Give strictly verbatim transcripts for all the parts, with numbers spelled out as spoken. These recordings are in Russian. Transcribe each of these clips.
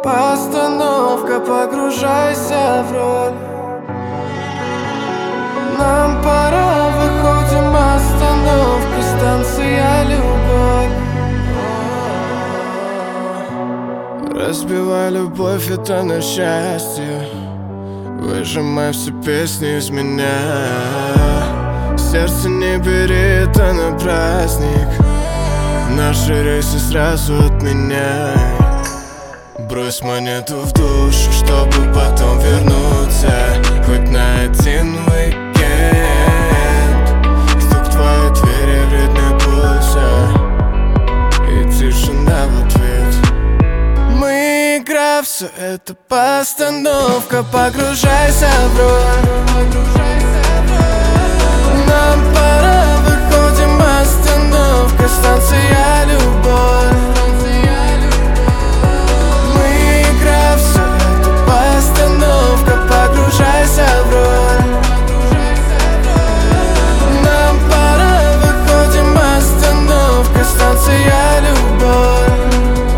постановка, погружайся в роль. Нам пора, выходим, остановка, станция любовь. Разбивай любовь, это на счастье. Выжимай все песни из меня. Сердце не бери, это на праздник. Наши рейсы сразу отменяй. Брось монету в душ, чтобы потом вернуться. Хоть на один уикенд. Стук в твоей двери в ритме пульса и тишина в ответ. Мы игра, все это постановка, погружайся в роль. Нам пора, выходим, остановка, станция любовь. Мы игра, все это постановка, погружайся в роль. Нам пора, выходим, остановка, станция любовь.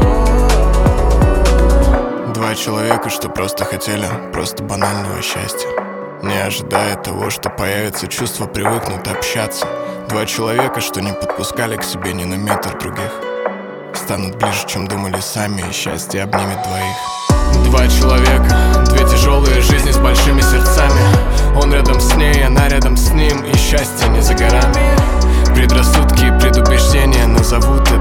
Два человека, что просто хотели просто банального счастья, не ожидая того, что появится чувство, привыкнут общаться. Два человека, что не подпускали к себе ни на метр других, станут ближе, чем думали сами, и счастье обнимет двоих. Два человека, две тяжелые жизни с большими сердцами. Он рядом с ней, она рядом с ним, и счастье не за горами. Предрассудки и предубеждения назовут это